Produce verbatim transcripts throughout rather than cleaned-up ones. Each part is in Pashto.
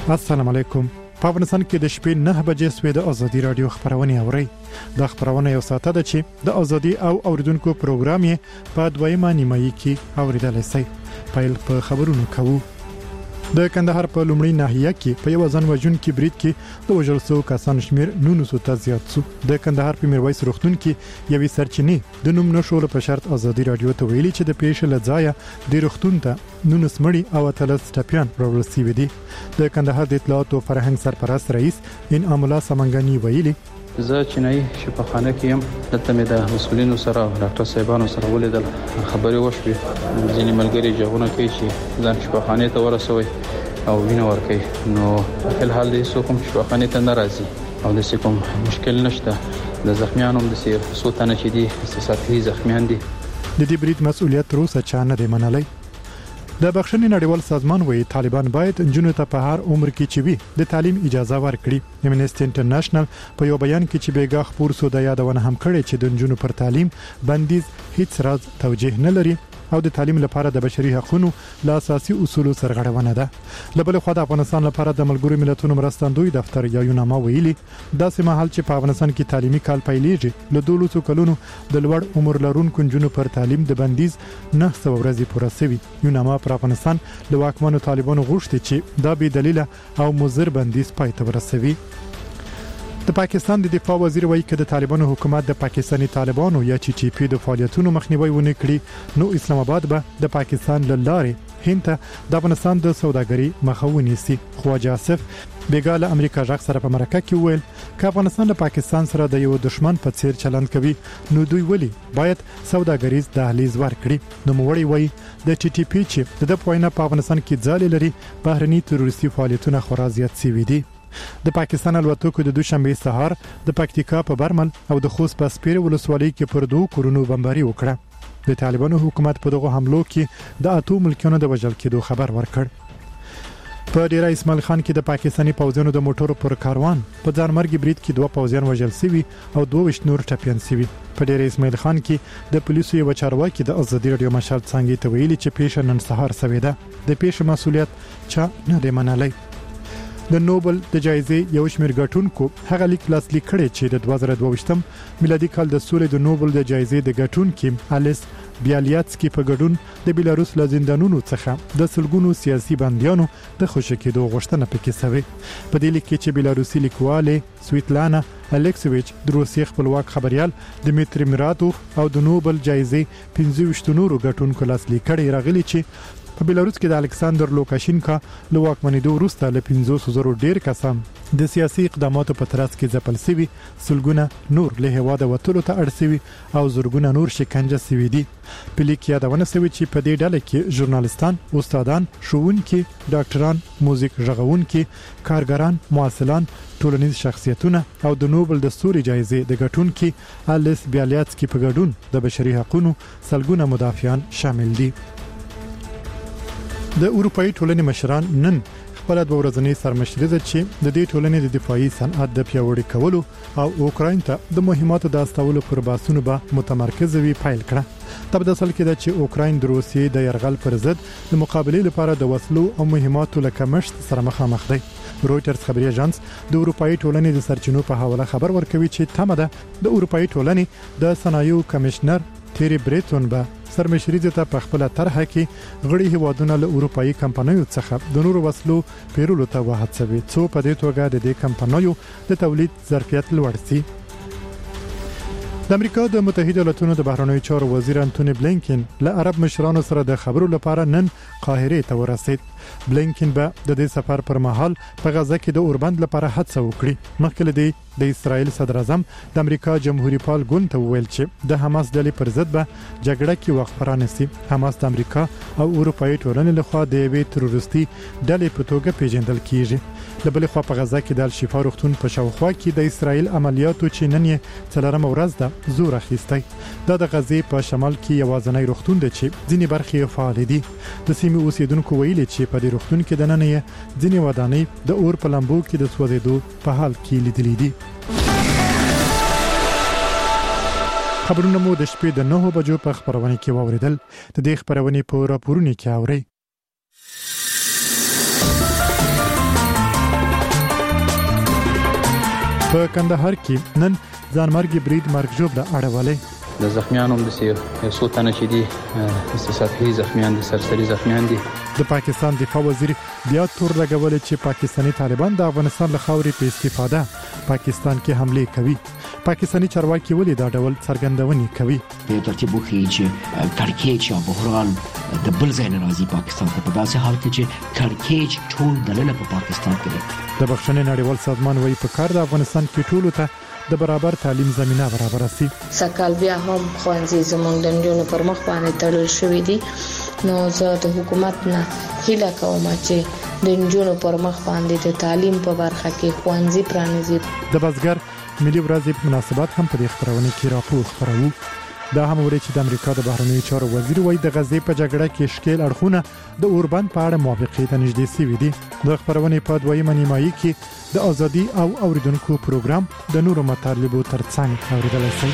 السلام علیکم. په افغانستان کې د شپې نه بجې سوي د ازادي رادیو خبرونه اوري. د خبرونه یو ساعت ده چې د ازادي او اوریدونکو پروګرام یې په دویمه نیمایي کې اوریدل شي. پیل په خبرونو کوو. د کندهار په لومړی ناحیه کې په یو ځان وژن کې برید کې د وژل شوو کسانو شمیر نونس ته زیات شو. د کندهار په میرویس روغتون کې یوې سرچینې د نوم نشول په شرط ازادي رادیو ته ویلي چې د پیښې لځای د روغتون ته نونس مړي او اتلس ټپيان راوړل شوي دي. د کندهار د اطلاعات او فرهنګ سرپرست رئیس انعام الله سمنګانی ویلي زه چینای شفاخانه کې يم. دلته مې د مسؤلینو سره ډاکټر صاحبانو سره ولیدل، خبرې وشوي. ځینې ملګري ژغورنه کوي چې ځان شفاخانه ته ورسوي او وینه ورکوي. نو په الحال دې څوک هم شفاخانه ته ناراضي او د کوم مشکل نشته. د زخمیانو هم د سوتنه چې دي استثاقي زخمیان دي. د دې برید مسؤلیت روسه چا نه دی منلای. د بخښنې نړیوال سازمان وایي طالبان باید جنونو ته په هر عمر کې چې وي د تعلیم اجازه ورکړي. امنیسټي انټرنیشنل په یو بیان کې چې بیګا خبر سو د یادونه هم کړي چې د جنونو پر تعلیم بندیز هیڅ راز توجیه نه لري او د تعلیم لپاره د بشري حقوقو له اساسي اصولو سرغړونه ده. لبل خو د افغانستان لپاره د ملګرو ملتونو مرستندوی دفتر یا یوناما ویلي داسې مهال چې په افغانستان کې تعلیمي کال پیلېږي له دولسو کلونو د لوړ عمر لرونکو جنونو پر تعلیم د بندیز نه سو ورځې پوره شوی. یوناما پر افغانستان له واکمنو طالبانو غوښتي چې دا به دلیل او مضر بندیز پای ته ورسوي. د پاکستان د دفاع وزیر وایي چې د طالبانو حکومت د پاکستاني طالبانو یا چې چې پی د فعالیتونو مخنیوي ونه کړي نو اسلام آباد به د پاکستان له لارې هند ته د افغانستان د سوداګرۍ مخه ونیسي. خواجه آصف بیګا له امریکا ځخ سره په مرکه کې ویل چې افغانستان له پاکستان سره د یو دشمن په څیر چلند کوي نو دوی ولي باید سوداګریز دهلیز ورکړي. نو موړی وایي د ټي ټي پی چې د پوینه په افغانستان کې ځالې لري بهرني تروریستي فعالیتونه خورا زیات شوي دي. د پاکستان الوتکو د دوشنبه سهار د پکتیکا په برمل او د خوست په سپیر ولسوالۍ کې پر دوه کورونو بمباري وکړه. د طالبانو حکومت په دغه حملو کې د اټو ملکونو د وژل کېدو خبر ورکړ. په ډیره اسماعیل خان کې د پاکستاني پوځونو د موټرو پر کاروان په ځانمرګي برید کې دوه پوځیان وژل شوي او دوه وشت نور ټپيان شوي. په ډیره اسماعیل خان کې د پولیسو یو چارواکي د ازادي رادیو مشال څنګه ته ویلي چې پیښه نن سهار شوې ده. د پیښې مسؤلیت چا نه دی منلای. د نوبل د جایزې یو شمېر ګټونکو هغه لیک لاسلیک کړي چې د دوه زره دوه میلادي کال د سولې د نوبل د جایزې د ګټونکو الیس بیالیاتسکی په ګډون د بیلاروس له زندانونو څخه د سلګونو سیاسي بنديانو د خوشی کېدو غوښتنه پکې شوې. په دې لیک کې چې بیلاروسي لیکواله سویتلانا الیکسویچ د روسیې خپلواک خبريال دمیتری میراتوف او د نوبل جایزې پنځه ویشت نورو ګټونکو لاسلیک کړي راغلي چې په بیلاروس کې د الکساندر لوکاشینکا له واکمنېدو وروسته له پنځوس زره ډیر کسان د سیاسي اقداماتو په ترڅ کې ځپل شوي، سلګونه نور له هواده وټولو ته اړ شوي او زورګونه نور شکنجه شوي دي. په لیک یادونه شوی چې په دې ډله کې ژورنالیستان، استادان، ښوونکي، ډاکټران، موزیک غږونکي، کارګران، مواصلان، ټولنیز شخصیتونه او د نوبل د ستوري جایزې د ګټونکو الیس بیالیاتسکی په ګډون د بشري حقوقو سلګونه مدافعان شامل دي. د اروپאי ټولنې مشران نن خپل د ورځنی سرمشري چې د دې ټولنې د دفاعي صنعت د پیاوړي کولو او اوکراین ته د مهماتو د استولو پر باسونو به متمرکز وي پیل کړه. تب د اصل کې د چې اوکراین د روسیې د يرغل پر ضد د مقابله لپاره د وسلو او مهماتو لکه مشت سره مخامخ دی. رويټرز خبري اژانس د اروپאי ټولنې د سرچینو په حواله خبر ورکوي چې تمه ده د اروپאי ټولنې د صنایعو کمشنر تیری بریتون به سرمشري ته په خپل طرحه کې غړي هوادونه له اروپאי کمپنیو څخه د نورو وسلو پیرولو ته وهڅوي څو په دې توګه د دې کمپنیو د تولید ظرفیت لوړ شي. د امریکا د متحده ایالاتونو د بهرنیو چارو وزیر انټونی بلینکن له عرب مشرانو سره د خبرو لپاره نن قاهره ته ورسید. بلینکن به د دې سفر پر مهال په غزه کې د اوربند لپاره هڅه وکړي. مخکې دی د اسرایل صدر اعظم د امریکا جمهوریت پال ګوند ته ویل چې د حماس ډلې پر ضد به جګړه کې وخت پرانسي. حماس د امریکا او اروپאי ټولنې لخوا د یوې تروریستي ډلې په توګه پیژندل کیږي. د بل خوا په غزه کې د الشفا روغتون په شاوخوا کې د اسرایل عملیاتو چې نن یې څلورم ورځ ده زور اخیستی. دا د غزې په شمال کې یوازینی روغتون دی چې ځینې برخې فعال دي. د سیمې اوسیدونکو ویلي چې په دې روغتون کې د نن یې ځینې ودانۍ د اور په لمبو کې د سوځېدو په حال کې لیدلې دي. خبرونه مو د شپې د نهو بجو په خبرونه کې واوریدل. د دې خبرونه په راپورونو کې اوري. په کندهار کې نن ځانمرګي برید مرګ ژوبله اړولې. د زخمیانو هم د یو څو تنه چې دي سطحي زخمیان دي، سرسري زخمیان دي. د پاکستان دفاع وزیر بیا تور لګولې چې پاکستانی طالبان د افغانستان له خاورې په استفاده پاکستان کې حمله کوي. پاکستانی چارواکي ولې دا ډول څرګندونې کوي؟ په ترتیب وکړي چې کړکېچ یا بحران د بل ځای نه راځي پاکستان ته، په داسې حال کې چې کړکېچ ټول دلته په پاکستان کې ده. د بخښنې نړیوال سازمان وايي په کار د افغانستان کې ټولو ته د برابر تعلیم زمينه برابر سي. سکهال بیا هم خوانزي زمونږ د نجونو پر مخ باندې تړل شوې دي، نو زه د حکومت نه هیله کوم چې د نجونو پر مخ باندې د تعلیم په برخه کې خوانزي پرانیزي. د بازګر ملي ورځې په مناسبت هم په دې خبرونه کې راپور خبرو. دا هم ورې چې د امریکا د بهرنیو چارو وزیر وايي د غزې په جګړه کې شکیل اړخونه د اوربند په اړه موافقې ته نږدې شوي دي. د خبرونه په دویمه نیمایي کې د ازادي او اوریدونکو پروګرام د نورو مطالبو ترڅنګ اوریدل شي.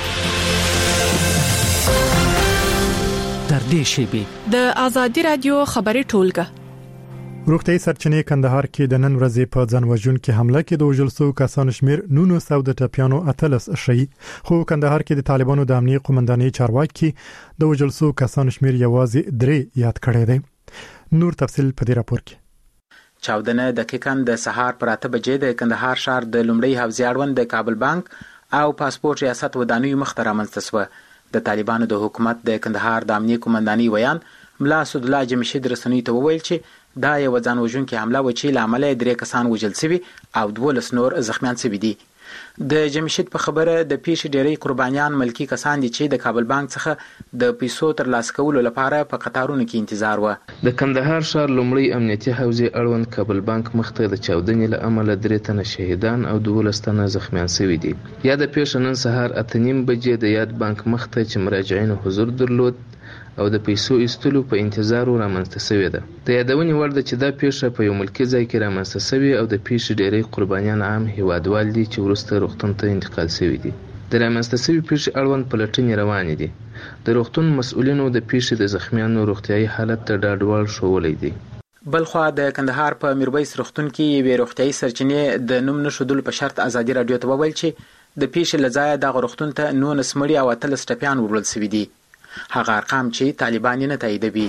در دې شی د ازادي رادیو خبري ټولګه روغتي سرچینې کندهار کې د نن ورځې په ځانوژن کې حمله کې د وژل کسانو شمیر نونو سو د ټپیانو اتلس شي. خو کندهار کې د طالبانو د امنیت قومندانۍ چارواکي د وژل کسانو شمیر یوازې درې یاد کړی دی. نور تفصیل په دې راپور کې. چاودنه دقیقاً د سهار پر اته بجې د کندهار ښار د لومړی حوزې اړوند د کابل بانک او پاسپورت ریاست ودانیو مخ ته رامنځته شوه. د طالبانو د حکومت د کندهار د امنیت قومندانۍ ویان ملا اسد الله جمشید رسنۍ ته وویل چې دا یو ځانوژونکې حمله و چې لامل درې کسان وژل شوي او دولس نور زخمیان شوي دي. د جمشید په خبره د پیښې ډېری قربانیان ملکی کسان دي چې د کابل بانک څخه د پیسو ترلاسه کولو لپاره په قطارونو کې انتظار و. د کندهار ښار لومړی امنیتي حوزې اړوند کابل بانک مخته د چاودنې له امله درې تنه شهیدان او دولس تنه زخمیان شوي دي. یا د پیښې نن سهار اته نیم بجې د یاد بانک مخته چې مراجعینو حضور درلود او د پیسو ایستلو په انتظار رامنځته شوې ده. د یادونې وړ ده چې دا پیښه په یو ملکي ځای کې رامنځته شوې او د پیښې ډېری قربانیان عام هیوادوال دي چې وروسته روغتون ته انتقال شوي دي. د رامنځته شوې پیښې اړوند پلټنې روانې دي. د روغتون مسؤلینو د پیښې د زخمیانو روغتیايي حالت ته ډاډ ورکړی دی. بلخوا د کندهار په میرویس روغتون کې یوې روغتیايي سرچینې د نوم نښودلو په شرط ازادي رادیو ته وویل چې د پیښې له ځایه دغه روغتون ته نولس مړي او اتلس ټپیان وړل شوي دي. هغه ارقام چې طالبان یې نه تاییدوي.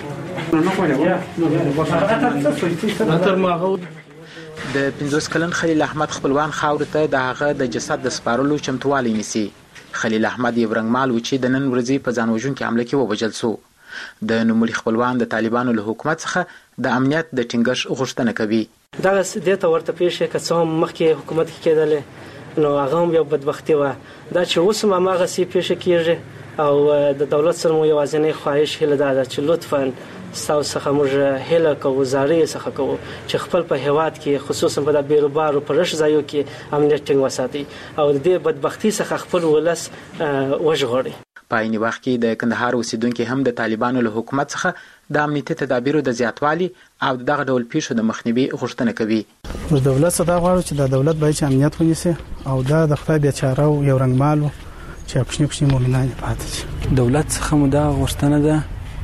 د پنځوس کلن خلیل احمد خپلوان خاورې ته د هغه د جسد د سپارلو چمتووالی نیسي. خلیل احمد یو رنګمال و چې د نن ورځې په ځانوژونکې حمله کې ووژل شو. د نوموړي خپلوان د طالبانو له حکومت څخه د امنیت د ټینګښت غوښتنه کوي. دا دې ته ورته پیښه که څه هم مخکې حکومت کې کېدلې، نو هغه هم یو بدبختي وه. دا چې اوس هم هماغسې پیښه کېږي او د دولت سره مو یوازینی خواهش هیله دا ده چې لطفاً ستاسو څخه موږ هیله کوو، زارۍ څخه کوو چې خپل په هیواد کې خصوصا په د بیروبارو په رش ځایو کې امنیت ټینګ وساتي او د دې بدبختي څخه خپل ولس وژغوري. په عین وخت کې د کندهار اوسیدونکو هم د طالبانو له حکومت څخه د امنیتي تدابیرو د زیاتوالي او دغه ډول پیښو د مخنیوي غوښتنه کوي. موږ دولت څخه غواړو چې د دولت باید امنیت ونیسي او دا د خدای بیچاره او یو رنګمال چې پښنی پښنی مؤمنان پاتې شي. دولت څخه مو دا غوښتنه ده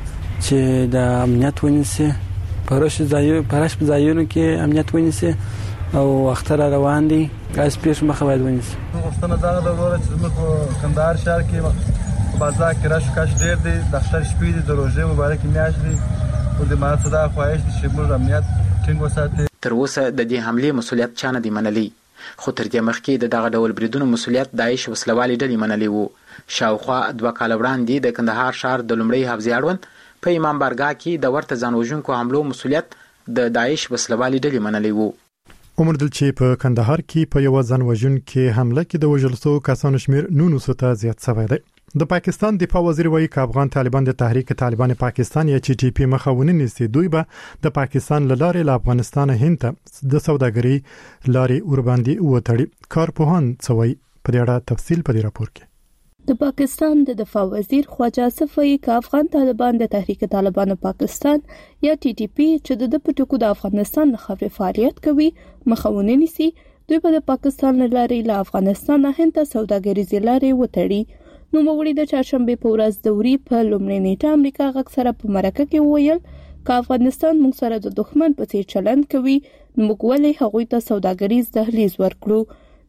چې د امنیت ونیسي، پرش ځایو پرش ځایونو کې امنیت ونیسي او اختر روان دي غاز پیښ مخه باید ونیسي. غوښتنه دا ده چې موږ کندهار شهر کې بازار کې راش کاش ډېر دي، د اختر شپې دي، د روزې مبارک میاشت دي او د ماته دا خواهش دي چې موږ امنیت ټینګ وساتو. تر اوسه د دې حملې مسولیت چا نه دی منلی، خو تر دې مخکې د دغه ډول بریدونو مسولیت داعش وسلوالي ډلې منلی وو. شاوخوا دوه کاله وړاندې د کندهار ښار د لومړی حوزې اړوند په امام بارګاه کې د ورته ځانوژونکو حملو مسولیت د داعش وسلوالي ډلې منلی وو. عمر دل چې په کندهار کې په یو ځانوژونکې حمله کې د وژل شوو کسانو شمیر نونو سو ته زیات شوی دی. د پاکستان دفاع وزیر وایي چې افغان طالبان د تحریک طالبان پاکستان یا چې ټي پی مخاونین نيسي، دوی به د پاکستان لاره له افغانستان هند ته د سوداګري لارې اورباندې وټړي. کارپوهان څوي په دې اړه تفصیل په دې راپور کې. د پاکستان د دفاع وزیر خواجه آصف وایي چې افغان طالبان د تحریک طالبان پاکستان یا ټي ټي پی چې د پټکو د افغانستان خبري فعالیت کوي مخاونین نيسي، دوی به د پاکستان لارې له افغانستان هند ته سوداګریزي لارې وټړي. نو موږ د چهارشنبه په ورځ دوري په لومړنۍ نیټه امریکا غږ سره په مرکه کې وویل چې افغانستان موږ سره د دښمن په څیر چلند کوي، نو موږ ولې هغوی ته سوداګریز دهلیز ورکړو.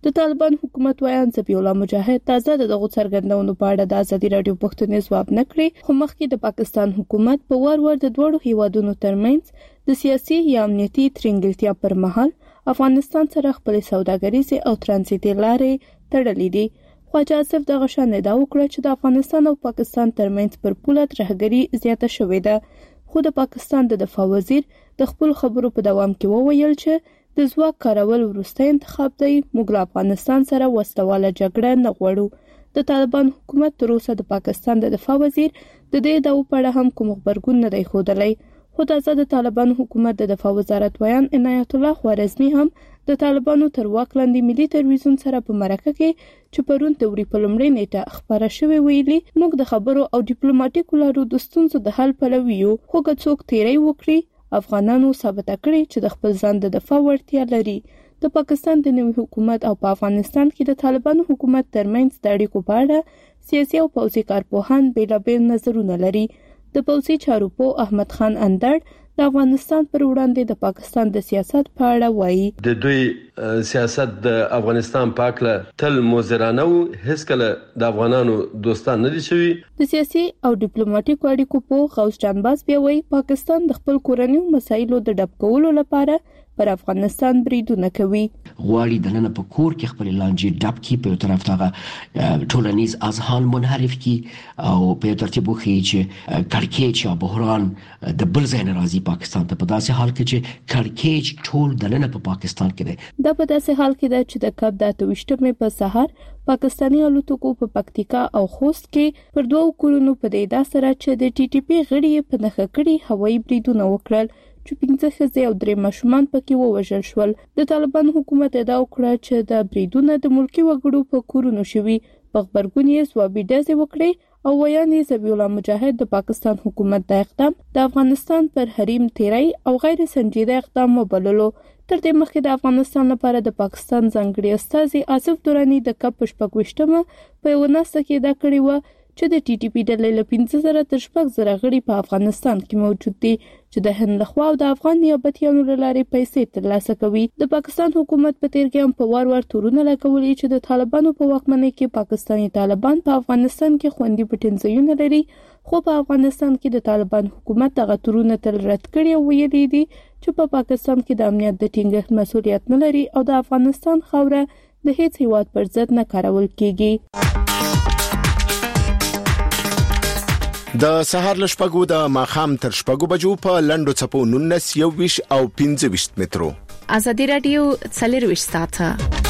د طالبان حکومت وایان ذبیح الله مجاهد تازه دغه څرګندونو په اړه د ازادي رادیو پښتونې ځواب نکړي، خو مخکې د پاکستان حکومت په وار وار د دوړو هیوادونو ترمنځ د سیاسي یا امنیتي ترنګلتیا پر مهال افغانستان سره خپل سوداګریزي او ترانزیتي لارې تړلې دي. خواجه آصف دغه شان ادعا وکړه چې د افغانستان او پاکستان ترمنځ پر پوله ترهګري زیاته شوې ده، خو د پاکستان د دفاع وزیر د خپل خبرو په دوام کې وویل چې د ځواک کارول وروستی انتخاب دی، موږ له افغانستان سره وسلواله جګړه نه غواړو. د طالبان حکومت تر اوسه د پاکستان د دفاع وزیر د دې ادعاو په اړه هم کوم خبرګون نه دی ښودلی، خو تازه د طالبان حکومت د دفاع وزارت ویان عنایت الله خوارزمي هم د طالبانو تر واک لاندې ملي تلویزیون سره په مرکه کې چې پرون د وری په لومړۍ نیټه خبره شوې ویلي، موږ د خبرو او ډیپلوماټیکو لارو د ستونزو د حل پلوي یو، خو که څوک تیری وکړي افغانانو ثابته کړي چې د خپل ځان د دفاع وړتیا لري. د پاکستان د نوي حکومت او په افغانستان کې د طالبانو حکومت ترمنځ د اړیکو په اړه سیاسي او پوځي کارپوهان بیلابیل نظرونه لري. د پوځي چارو پوه احمد خان اندړ د افغانستان پر وړاندې د پاکستان د سیاست په اړه وایي. د دوی سیاست د افغانستان په اړه تل موزرانه او هیڅ کله د افغانانو دوستان نه دي شوي. د سیاسي او ډیپلوماټیکو اړیکو په غوث جانباز بیا وایي پاکستان د خپل کورنیو مسایلو د ډب کولو لپاره پر افغانستان بریدونه کوي. غواړي د نن په کور کې خپل لانجې ډب کی په طرف ته ټولنیز اذهان منحرف کی او په ترتیب وخی چې کړکېچ او بحران د بل ځای نه راځي پاکستان ته، په داسې حال کې چې کړکېچ ټول د نن په پاکستان کې دی. دا په داسې حال کې ده چې د کب د اته ویشتمې په سهار پاکستاني الوتکو په پکتیکا او خوست کې پر دوه کورونو په دې دا سره چې د ټي ټي پی غړي په نخښه کړي هوایي بریدونه وکړل چې پنځه ښځې او درې ماشومان پکې ووژل شول. د طالبان حکومت ادعا وکړه چې د بریدونه د ملکي وګړو په کورونو شوي، په خبرګون یې ځوابي ډزې وکړې او ویان یې ذبیح الله مجاهد د پاکستان حکومت د اقدام د افغانستان پر حریم تیری او غیر سنجیده اقدام وبللو. تر دې مخکې د افغانستان لپاره د پاکستان ځانګړي استازي آصف درانی د کپ په شپږ ویشتمه په یوه ناسته کې دا کړې وه چې د ټي ټي پی ډلې له پنځه زره تر شپږ زره غړي په افغانستان کې موجود دي چې د هند لخوا او د افغان نیابتیانو له لارې پیسې ترلاسه کوي. د پاکستان حکومت په تیر کې هم په وار وار تورونه لګولي چې د طالبانو په واکمنۍ کې پاکستاني طالبان په افغانستان کې خوندي پټنځایونه لري، خو په افغانستان کې د طالبان حکومت دغه تورونه تل رد کړي او ویلي دي چې په پا پاکستان کې د امنیت د ټینګښت مسؤلیت نه لري او د افغانستان خاوره د هیڅ هیواد پر ضد نه کارول کیږي. د سهار له شپږو د ماښام تر شپږو بجو په لنډو چپو نولس یو ویش او پنځه ویش مترو. ازادي رادیو څلور ساعته.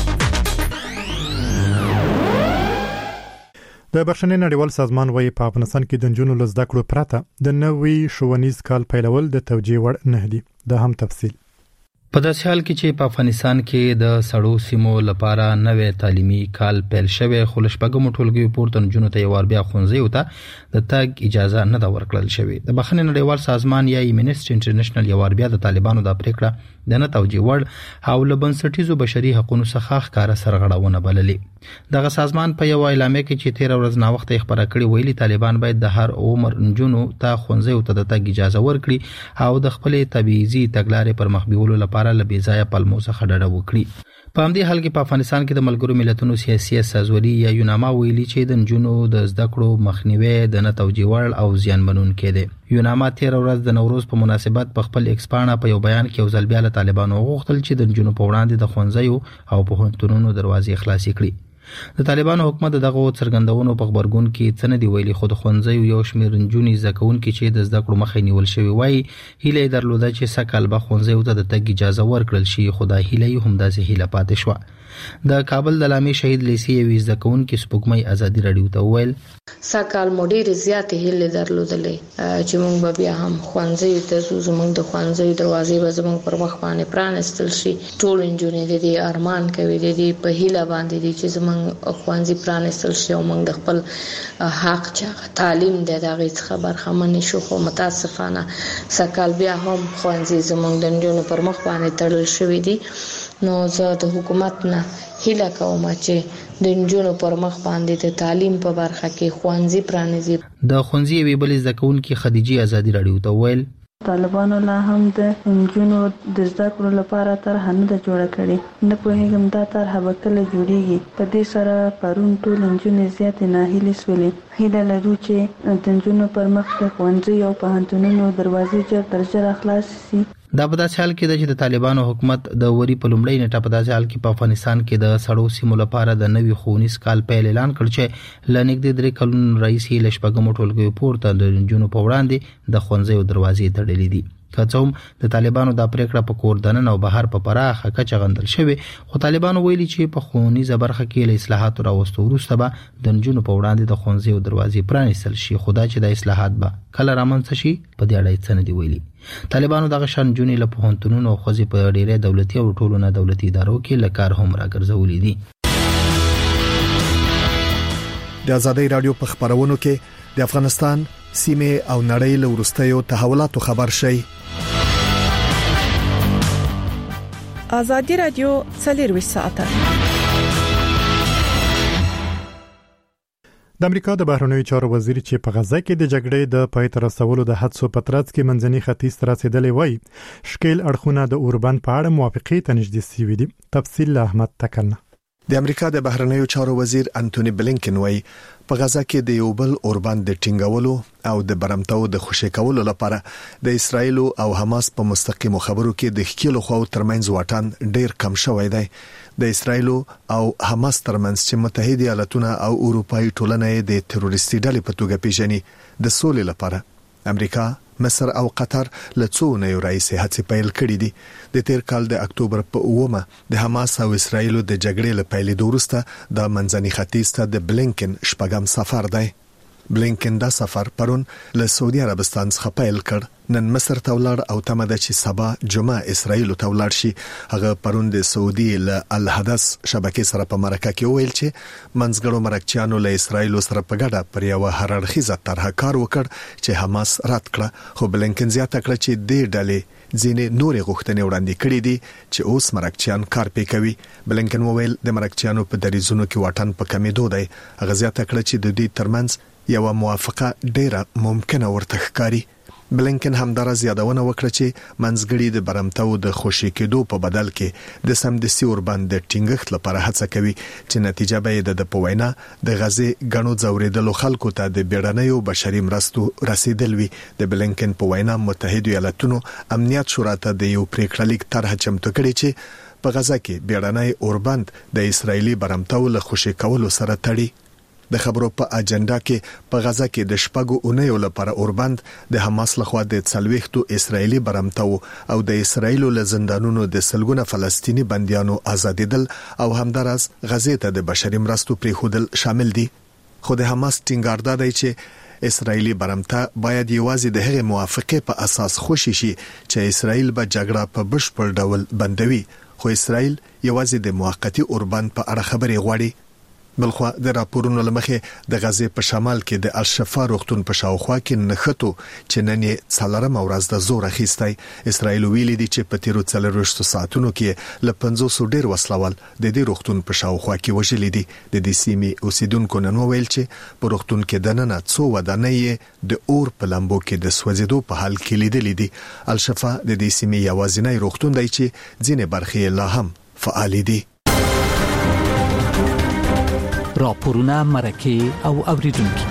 د بخښنې نړیوال سازمان وايي په افغانستان کې د نجونو لزده کړو پرته د نوي ښوونیز کال پیلول د توجیه وړ نه دي. دا هم تفصیل په داسې حال کې چې په افغانستان کې د سړو سیمو لپاره نوې تعلیمي کال پیل شوی، خو لشپږم ټولګي پورته نجونو ته یو بیا ښوونځي ته د تګ اجازه نه ده ورکړل شوې. د بخښنې نړیوال سازمان یا ایمنسټي انټرنیشنل یو بیا د طالبانو د پریکړه د نه توجیه وړ او له بنسټیزو بشري حقوقو څخه ښکارا سرغړونه بللې. دغه سازمان په یو اعلامیه کې چې تیر ورځ نا وخت خبره کړې ویلي طالبان باید د هر عمر نجونو ته ښوونځي ته د تګ اجازه ورکړي او د خپل طبيعي تګلارې پر مخ بیولو لپاره لبي ځای پلمو څخه ډډه وکړي. په همدې حال کې په افغانستان کې د ملګرو ملتونو سیاسي استازولي یا یوناما ویلي چې د نجونو د زده کړو مخنیوي د نه توجیه وړ او زیانمنونکي دی. یوناما تیر ورځ د نوروز په مناسبت په خپل ایکس پاڼه په یو بیان کې یو ځل بیا له طالبانو غوښتل چې د نجونو په وړاندې د ښوونځیو او پوهنتونونو دروازې خلاصې کړي. د طالبانو حکومت دغه څرګندونو په خبرګون کې څه نه دی ویلي، خو د ښوونځیو یو شمېر نجونې زده کوونکي چې د زده کړو مخې نیول شوي وایي هیله یې درلوده چې سږ کال به ښوونځیو ته د تګ اجازه ورکړل شي، خو دا هیله یې همداسې هیله پاتې شوه. د کابل د لامي شهید لیسې یوې زده کوونکي سپوږمۍ ازادي راډیو ته وویل سږ کال مو ډېرې زیاتې هیلې درلودلې چې موږ به بیا هم ښوونځیو ته ځو، زموږ د ښوونځیو دروازې به زموږ پر مخ باندې پرانیستل شي. ټول نجونې د دې ارمان کوي، د دې په هیله باندې دي چې زموږ ښوونځي پرانیستل شي او موږ د خپل حق چې تعلیم دی د هغې څخه برخمن شو. خو متاسفانه سږ کال بیا هم ښوونځي زموږ د نجونو پر مخ باندې تړل شوي دي. نو زه د حکومت نه هیله کوم چې د نجونو پر مخ باندې د تعلیم په برخه کې ښوونځي پرانیزي. د ښوونځي یوې بلې زده کوونکې خدیجې ازادي راډیو ته وویل طالبانو لا هم د انجونو د زده کړو لپاره طرح نه ده جوړه کړې. نه پوهیږم دا طرح به کله جوړیږي. په دې سره پرون ټول انجونې زیاتې ناهیلې سولې. هیله لرو چې د انجونو پر مخ د ښوونځي او پوهنتونونو دروازې ژر تر ژره خلاص شي. دا په داسې حال کې ده چې د طالبانو حکومت د وری په لومړۍ نیټه په داسې حال کې په افغانستان کې د سړو سیمو لپاره د نوي ښوونیز کال پیل اعلان کړ چې ل نږدې درې کلونو راهیسې له شپږمو ټولګیو پورته د نجونو په وړاندې د ښوونځیو دروازې تړلې دي. که څه هم د طالبانو دا پریکړه په کور دننه او بهر په پراخه کچه غندل شوې، خو طالبانو ویلي چې په ښوونیزه برخه کې له اصلاحاتو راوستو وروسته به د نجونو په وړاندې د ښوونځیو دروازې پرانیستل شي. خو دا چې د اصلاحات به کله رامنځته شي په دې اړه څه نه دي ویلي. طالبانو دغه شان نجونې له پوهنتونونو او ښځې په ډېری دولتي او ټولو نه دولتي ادارو کې له کار هم راګرځولي دي. د ازادۍ رادیو په خبرونو کې د افغانستان سیمه او نړۍ له وروستیو تحولاتو خبر شي. ازادي رادیو څلور ساعته د امریکا د بهرنیو چارو وزیر چې په غزه کې د جګړې د پای ته رسولو د حدسو په ترڅ کې منځني ختیځ ته رسیدلې وای شکیل اړخونه د اوربند په اړه موافقې ته نږدې شوي دي. تفصیل احمد تکلنه. د امریکا د بهرنیو چارو وزیر انټونی بلینکن وای په غزه کې د یو بل اوربند د ټینګولو او د برمتو د خوشی کولو لپاره د اسرایل او حماس په مستقیمو خبرو کې د خکیلو خو ترمنځ واټن ډیر کم شوی دی. د اسرایل او حماس ترمنځ چې متحده ایالاتونه او اروپאי ټولنه د تروریستي ډلې په توګه پیژني د سولې لپاره امریکا، مصر او قطر له څو نه رئیس هڅې پیل کړې دي. د تیر کال د اکتوبر په اومه د حماس او اسرایل د جګړې له پیلېدو وروسته د منځني ختیځ ته د بلینکن شپږم سفر دی. بلینکن دا سفر پرون له سعودي عربستان څخه پیل کړ. نن مصر ته ولاړ او تمه ده چې سبا جمعه اسرایل ته ولاړ شي. هغه پرون د سعودي له الحدث شبکې سره په مرکه کې ویل چې منځګړو مرکچیانو له اسرایل سره په ګډه پر یو هررخیزه طرح کار وکړ چې حماس رد کړ. خو بلینکن زیاته کړ چې د ډلې ځینې نورې غوښتنې وړاندې کړې دي چې اوس مرکچیان کار پې کوي. بلینکن وویل د مرکچیانو په دریزونو کې واټن په کمیدو دی. هغه زیاته کړ چې د دې ترمنځ یو موافقه ډیره ممکنه ورته ښکاري. بلینکن همدارا زیادونه وکړه چې منځګړي د برمتو د خوشی کېدو په بدل کې د سمدستي اوربند د ټینګښت لپاره هڅه کوي چې نتیجه به د پوینا د غزې غنو ځوریدلو خلکو ته د بیړنیو بشري مرستو رسیدل وي. د بلینکن په وینا متحده ایالاتونو امنیت شورا ته د یو پریکړلیک طرح چمتو کړي چې په غزه کې بیړنی اوربند د اسرایلی برمتو له خوشی کولو سره تړي. د خبرو په اجنډا کې په غزه کې د شپږو اونیو لپاره اوربند د حماس لخوا د څلويختو اسرایلی برمتو او د اسرایل له زندانونو د سلګونه فلسطینی بنديانو آزادیدل او همدارس غزې ته د بشري مرستو پریښودل شامل دي. خو د حماس ټینګار دی چې اسرایلی برمته باید یوازې د هغې موافقه په اساس خوشی شي چې اسرایل به جګړه په بشپړ ډول بندوي. خو اسرایل یوازې د موقتی اوربند په اړه خبرې غواړي. بلخوا د راپورونو لمخې د غزې په شمال کې د الشفا روغتون په شاوخوا کې نښتو چې نن یې څلورم ورځ د زور اخیستی. اسرایل ویلي دي چې په تیرو څلورویشتو ساعتونو کې له پنځوسو ډیر وسلوال د دې روغتون په شاوخوا کې وژلي دي. د دې سیمې اوسیدونکو نن ویل چې په روغتون کې دننه څو ودانۍ د اور په لمبو کې د سوځېدو په حال کې لیدلې دي. الشفا د دې سیمې یوازینی روغتون دی چې ځینې برخې لا هم فعال دي. راپورونه مرکه او اوریدونکو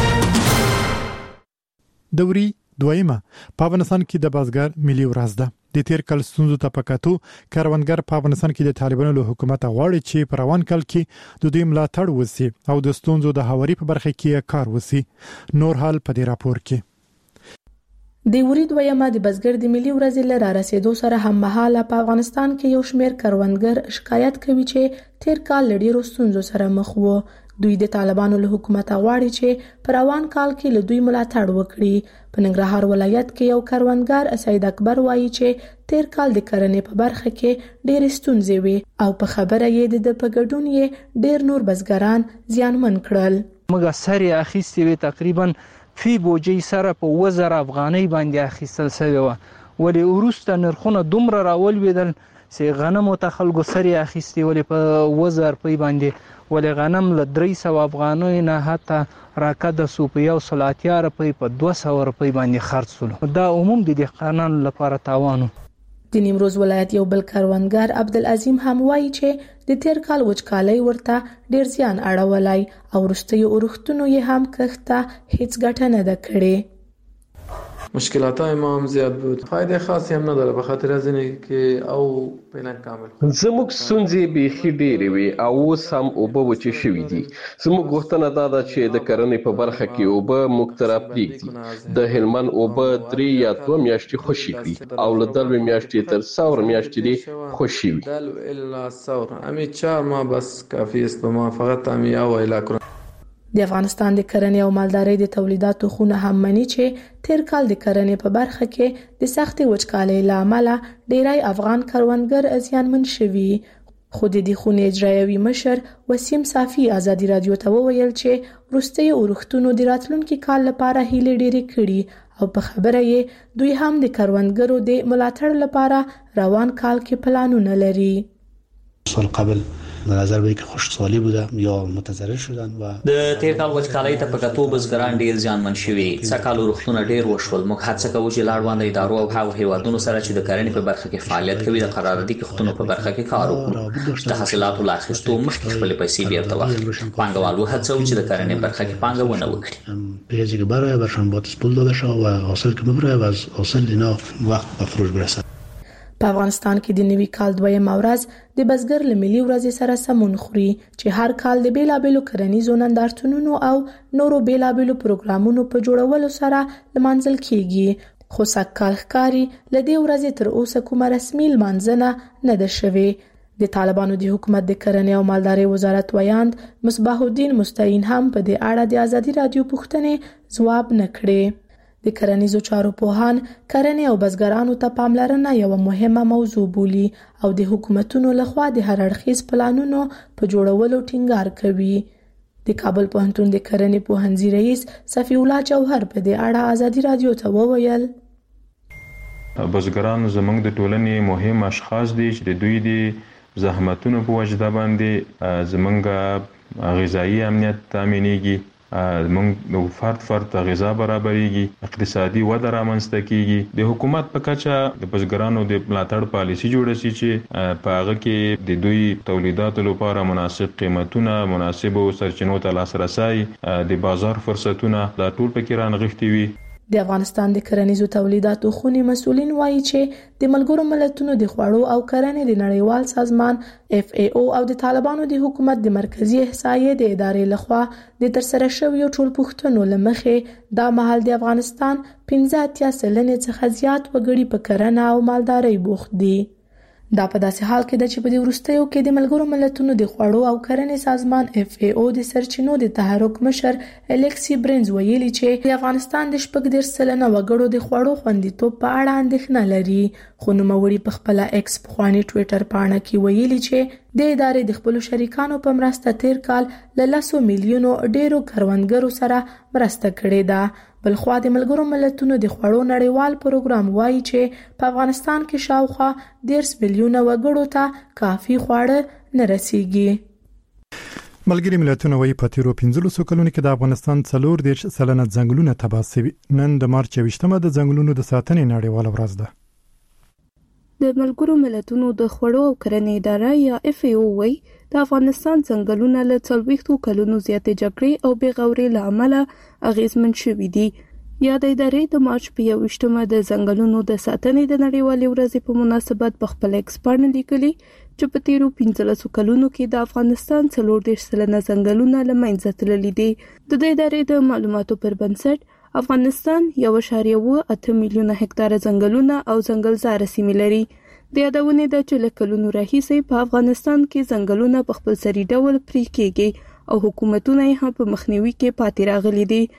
دوري دویمه په افغانستان کې د بازګر ملي ورځ ده. د تیر کال ستونزو ته پکاتو کاروانګر په افغانستان کې د طالبانو له حکومت غواړي چې په روان کال کې د دوی ملاتړ وسی او د ستونزو د هواري په برخه کې کار وسی. نور حال په دې راپور کې د ورید ویمه د بزګر د ملي ورځې لپاره رسیدو سره هم مهاله په افغانستان کې یو شمېر کاروانګر شکایت کوي چې تیر کال ډېرو ستونزو سره مخ وو. دوی د طالبانو له حکومت غواړي چې په روان کال کې له دوی ملاتړ وکړي. په ننګرهار ولایت کې یو کاروانګر سید اکبر وایي چې تیر کال د کرنې په برخه کې ډېرې ستونزې وي او په خبره یې د پګډون یې ډېر نور بزګران زیانمن کړل. موږ سری اخیستې وي تقریبا فی بوجي سره په وزر افغانۍ باندې اخیستل شوی و. ولې ورسته نرخونه دومره راولویدل چې غنم او تخلګو سری اخیستي ولې په وزر په باندې ولې غنم له درې سوه افغانۍ نه حتی راکده سو په یو سل اتیا روپۍ په دوه سوه روپۍ باندې خرڅ سولو. دا عموم د دهقانانو لپاره تاوان. د نیمروز ولایت یو بل کروندګر عبدالعظیم هم وایي چې د تیر کال وچکالۍ ورته ډیر زیان اړولای او وروستیو اورښتونو یې هم کښت ته هیڅ ګټه نه ده کړې. مشکلات ما هم زیاد بود، فایده خاصی هم نداره به خاطر از اینه که او پینک کامل. زموږ ستونزې بیخي ډېرې وي او اوس هم اوبه وچې شوي دي. زموږ غوښتنه دا ده چې د کرنې په برخه کې اوبه موږ ته راپرېږدي. د هلمند اوبه درې یا دوه میاشتې خوشې کړي او له دلوي میاشتې تر ثور میاشتې دې خوشې وي. دلو الا ثور همین چهار ماه بس کافی است به ما، فقط همین او ایلا. د افغانستان د کرنې او مالدارۍ د تولیداتو خونه هم مني چې تیر کال د کرنې په برخه کې د سختې وچکالۍ له امله ډیری افغان کروندګر زیانمن شوي. خو د دې خونې اجرایوي مشر وسیم صافي ازادي رادیو ته وویل چې وروستیو اورښتونو د راتلونکي کال لپاره هیلې ډېرې کړي او په خبره یې دوی هم د کروندګرو د ملاتړ لپاره روان کال کې پلانونه لري. سال قبل به نظر به که خوشحالی بوده یا متضرر شدن و د تیر کال وچکالۍ ته په کتو بزګران ډیر زیانمن شوي. سږکال اورښتونه ډیر وشول. موږ هڅه کوو چې لاړوانده ادارو او هغو هیوادونو سره چې د کرنې په برخه کې فعالیت کوي د قراردادي کښتونو په برخه کې کار وکړو. د حاصلاتو له اخیستو مخکې خپلې پیسې بیرته واخلي. پانګوال وهڅوو چې د کرنې برخه کې پانګه ونه وکړي. پیسې که برای برشان باتس پول داده شد و حاصل که ببره و از حاصل اینا وقت به فروش برسد. په افغانستان کې د نوي کال دویمه ورځ د بزګر له ملي ورځې سره سمون خوري چې هر کال د بیلابیلو کرنیزو نندارتونونو او نورو بیلابیلو پروګرامونو په جوړولو سره لمانځل کیږي. خو سږکال ښکاري له دې ورځې تر اوسه کومه رسمي لمانځنه نه ده شوې. د طالبانو د حکومت د کرنې او مالدارۍ وزارت ویاند مصباح الدین مستعین هم په دې اړه د ازادي رادیو پوښتنې ځواب نه کړې. د کرنیزو چارو پوهان کرنې او بزګرانو ته پاملرنه یو مهمه موضوع بولي او د حکومتونو لخوا د هر اړخیز پلانونو په جوړولو ټینګار کوي. د کابل پوهنتون د کرنې پوهنځي رئیس صفی الله جوهر په دې اړه ازادي رادیو ته وویل بزګران زموږ د ټولنې مهم اشخاص دي چې د دوی د زحمتونو په وجه باندې زموږ غذایی امنیت تامینېږي، موږ د فرد فرد غذا برابرېږي، اقتصادي وده رامنځته کیږي. د حکومت په کچه د بزګرانو د ملاتړ پالیسي جوړه شي چې په هغه کې د دوی تولیداتو لپاره مناسب قیمتونه، مناسبو سرچینو ته لاسرسی، د بازار فرصتونه دا ټول پکې رانغښتي وي. د افغانستان د کرنیزو تولیداتو خونې مسؤلین وایي چې د ملګرو ملتونو د خوړو او کرنې د نړیوال سازمان اف ای او او د طالبانو د حکومت د مرکزی احصایې د ادارې لخوا د ترسره شویو ټولپوښتنو له مخې دا مهال د افغانستان پنځه اتیا سلنې څخه زیات وګړي په کرنه او مالدارۍ بوخت دي. دا په داسې حال کې ده چې په دې وروستیو کې د ملګرو ملتونو د خوړو او کرنې سازمان اف ای او د سرچینو د تحرک مشر الکسی برنز ویلي چې د افغانستان د شپږ دېرش سلنه وګړو د خوړو خوندیتوب په اړه اندېښنه لري. خو نوموړي په خپله ایکس پخواني ټویټر پاڼه کې ویلي چې د ادارې د خپلو شریکانو په مرسته تیر کال له لسو میلیونو ډیرو کروندګرو سره مرسته کړې ده. بلخوا د ملګرو ملتونو د خوړو نړیوال پروګرام وایي چې په افغانستان کې شاوخوا دېرش میلیونه وګړو ته کافي خواړه نه رسیږي. ملګري ملتونه وایي په تیرو پنځلسو کلونو کې د افغانستان څلور دېرش سلنه ځنګلونه تباه شوي. نن د مارچ یوویشتمه د ځنګلونو د ساتنې نړیواله ورځ ده. د ملګرو ملتونو د خوړو او کرنې اداره یا اف ای او وایي د افغانستان ځنګلونه له څلوېښتو کلونو زیاتې جګړې او بې غورۍ له امله اغېزمن شوي دي. یا د ادارې د مارچ په یوویشتمه د ځنګلونو د ساتنې د نړیوالې ورځې په مناسبت په خپل ایکس پاڼه لیکلي چې په تیرو پنځلسو کلونو کې د افغانستان څلور دېرش سلنه ځنګلونه له منځه تللي دي. د دې ادارې د معلوماتو پر بنسټ افغانستان یو اعشاریه اووه اته میلیونه هکتاره ځنګلونه او ځنګلزاره سیمې لري. د یادونې ده چې له کلونو راهیسې په افغانستان کې ځنګلونه په خپلسري ډول پرې کېږي او حکومتونه یې هم په مخنیوي کې پاتې راغلي دي.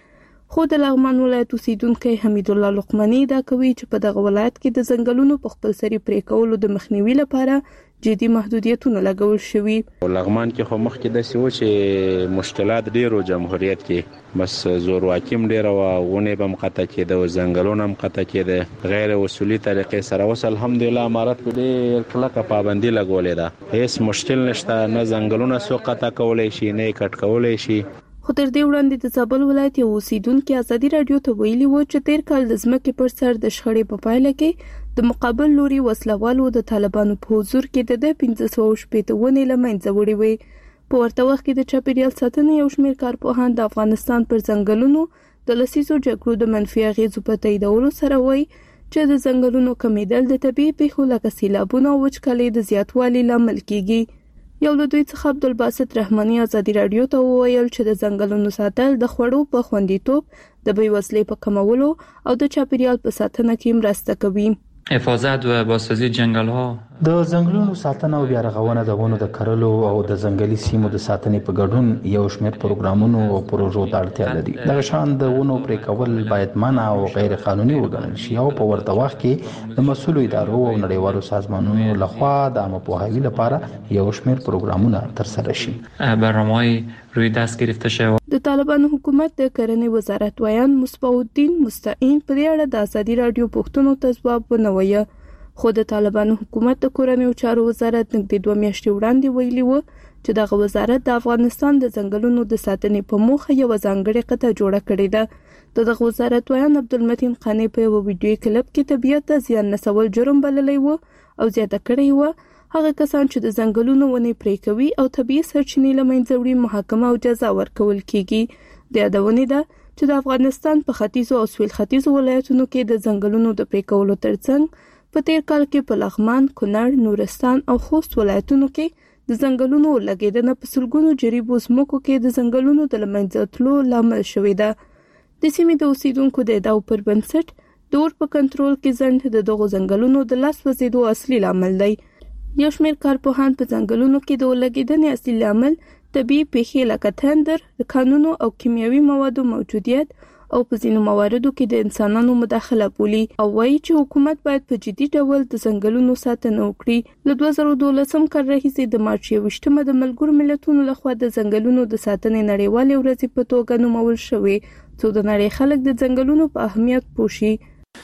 خو د لغمان ولایت اوسیدونکو حمید الله لقمنی دا کوي چې په دغه ولایت کې د ځنګلونو په خپل سری پرې کولو د مخنیوي لپاره جدي محدودیتونه لګول شوي. لغمان کې خو مخکې د سیو چې مشکلات ډیرو جمهوریت کې بس زور واکیم ډیر او غونې به مقطع کې د ځنګلونو مقطع کې د غیر اصولي طریقې سره وس الحمدلله امارت په دې کلکه پابندي لګولې ده. هیڅ مشکل نشته، نه ځنګلونه سو قطع کولای شي نه کټ کولای شي. خو تر دې وړاندې د زابل ولایت یو اوسیدونکو ازادي رادیو ته ویلي و چې تیر کال د ځمکې پر سر د شخړې په پایله کې د مقابل لوري وسلوالو د طالبانو په حضور کې د پنځه سوه شپږ ونې له منځه وړې وې. په ورته وخت کې د چاپیریال ساتنې یو شمېر کارپوهان د افغانستان پر ځنګلونو د لسیزو جګړو د منفي اغېزو په تاییدولو سره وایي چې د ځنګلونو کمیدل د طبیعي پیښو لکه سیلابونو او وچکالۍ د زیاتوالي لامل کیږي. یو له دوی څخه عبدالباسط رحماني ازادي رادیو ته وویل چې د ځنګلونو ساتل د خوړو په خوندیتوب، د بیوزلۍ په کمولو او د چاپیریال په ساتنه کې مرسته کوي. حفاظت و بازسازی جنگل ها د ځنګلونو ساتنه او بیا رغونه د ونو د کرلو او د ځنګلي سیمو د ساتنې په ګډون یو شمېر پروګرامونو او پروژو ته اړتیا لري. دغه شان د ونو پرې کول باید منع او غیر قانوني وګڼل شي او په ورته وخت کې د مسؤلو ادارو او نړیوالو سازمانونو لخوا د عامه پوهاوي لپاره یو شمېر پروګرامونه ترسره شي. برنامه‌های روی دست گرفته شوه. د طالبانو حکومت د کرنې وزارت ویان مصباح الدین مستعین په اړه د ازادي رادیو پوښتنو ته ځواب ونه وایي. خو د طالبانو حکومت د کورنیو چارو وزارت نږدې دوه میاشتې وړاندې ویلي و چې دغه وزارت د افغانستان د ځنګلونو د ساتنې په موخه یو ځانګړې قطعه جوړه کړې ده. د دغه وزارت ویان عبدالمتین قانی په یو ویډیو کلیپ کې طبیعت ته زیان رسول جرم بللی و او زیاته کړی و هغه کسان چې د ځنګلونو ونې پرې کوي او طبیعي سرچینې له منځه وړي محاکمه او جزا ورکول کیږي. د یادونې ده چې د افغانستان په ختیځو او سویل ختیځو ولایتونو کې د ځنګلونو د پرې کولو ترڅنګ په تیر کال کې په لغمان، کونړ، نورستان او خوست ولایتونو کې د ځنګلونو لګیدنه په سلګونو جریبو ځمکو کې د ځنګلونو د لمنځه تلو لامل شوې ده. د سیمې د اوسیدونکو د ادعاو پر بنسټ د اور په کنټرول کې ځنډ د دغو ځنګلونو د لاس وځېدو اصلي لامل دی. یو شمېر کارپوهان په ځنګلونو کې د لګیدنې اصلي لامل طبیعي پیښې لکه تندر، د کانونو او کیمیاوي موادو موجودیت او په ځینو مواردو کې د انسانانو مداخله بولي او وایي چې حکومت باید په جدي ډول د ځنګلونو ساتنه وکړي. له دوه زره دولسم کال راهیسې د مارچ یوویشتمه د ملګرو ملتونو لخوا د ځنګلونو د ساتنې نړیوالې ورځې په توګه نومول شوې څو د نړۍ خلک د ځنګلونو په اهمیت پوه شي.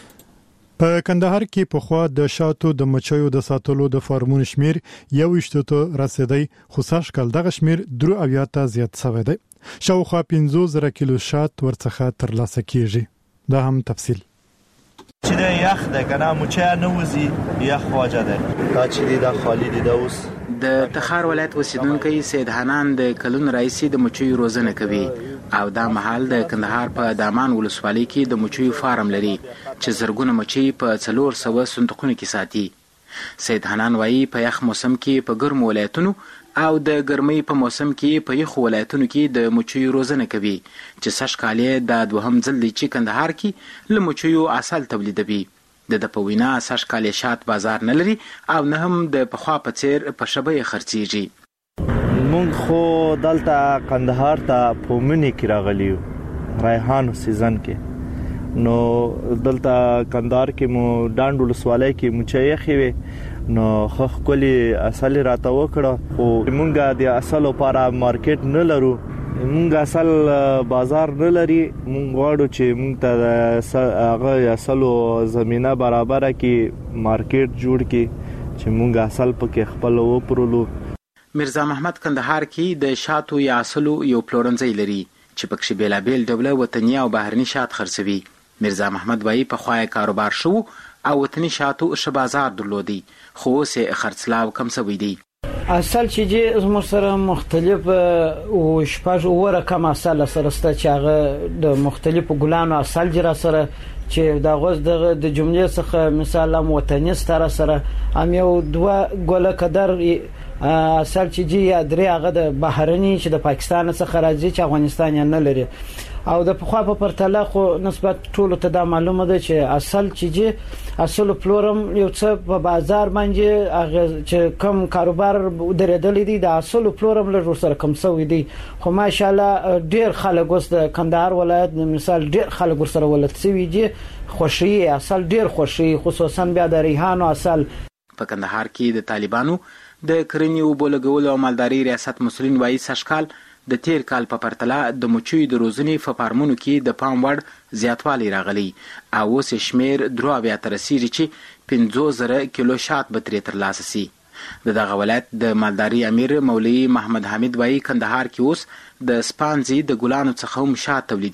په کندهار کې په خوا د شاتو د مچیو د ساتلو د فارمونو شمیر یو وشته ته رسیدي، خو سږ کال دغه شمیر درو اویا ته زیات شوی دی. شاوخوا پنځه زره کیلو شات ورڅخه ترلاسه کیږي. دا هم تفصیل چې د یخ د کنه مچیا نه وزي یخ واجه ده دا چې د خالد د اوس د تخار ولایت اوسیدونکو سید حنان د کلون رئیسي د مچیو روزنه کوي او دا محل د کندهار په دامان ولسوالۍ کې د مچیو فارم لري چې زرګونه مچي په څلور سوه صندوقونو کې ساتي. سید حنان وایي په یخ موسم کې په ګرم ولایتونو او د ګرمۍ په موسم کې په یخ ولایتونو کې د مچیو روزنه کوي چې سږ کال د دوهم ځل دی چې کندهار کې له مچیو اصل تولیدوي. د د پوینا سږ کال شات بازار نه لري او نه هم د پخوا په څیر په شبې خرڅيږي. مونږ خو دلته کندهار ته په منی کې راغلیو ریحان سیزن کې، نو دلته کندهار کې مو ډاند ولسوالۍ کې مچې خېوي نو خخ کلی اصل راته وکړه خو مونږه د اصل لپاره مارکیټ نه لرو، مونږ اصل بازار نه لري. مونږ غواړو چې مونږ ته هغه اصل زمينه برابر کې مارکیټ جوړ کې چې مونږ اصل پکې خپل وپرلو. مرزا محمد کندهار کې د شاتو یا اصلو یو پلورنځي لري چې پکې بیلابیل ډوله وطني او بهرني شات خرڅوي. مرزا محمد وایي په خوای کاروبار شو او وطني شاتو ش بازار درلودي خو سه خرڅلاو کم سوي دي. اصل چې زموږ سره مختلف او شپږ او رقم اصل سره ست چې هغه د مختلفو ګلانو اصل جرا سره چې دا غوز د جملې څخه مثال هم وطني ستاره سره هم یو دوه ګوله قدر اصل چې جی یا درې هغه د بهرني چې د پاکستان څخه راځي چې افغانستان یې نه لري او د پخوا په پرتله خو نسبت ټولو ته دا معلومه ده چې اصل چې جی اصل پلورم یو څه په بازار باندې هغه چې کم کاروبار درېدل دي د اصل پلورم له سره کم سوي دي خو ماشاءالله ډیر خلک اوس د کندهار ولایت مثال ډیر خلک سره ولت سوي دي خوشي اصل ډیر خوشي خصوصا بیا د ریحان او اصل په کندهار کې د طالبانو د کرنې او بولګول او مالداري ریاست مسولین وایي سشکال د تیر کال په پرتله د مچوي د روزنې په فارمونو کې د پام وړ زیاتوالی راغلی او اوس شمیر درو بیا تر رسیدي چې پنځه زره کیلو شات به ترې ترلاسه سي د دغه ولایت د مالداري امیر مولوي محمد حمید وایي کندهار کې اوس د سپانزي د ګلانو څخه هم شات تولید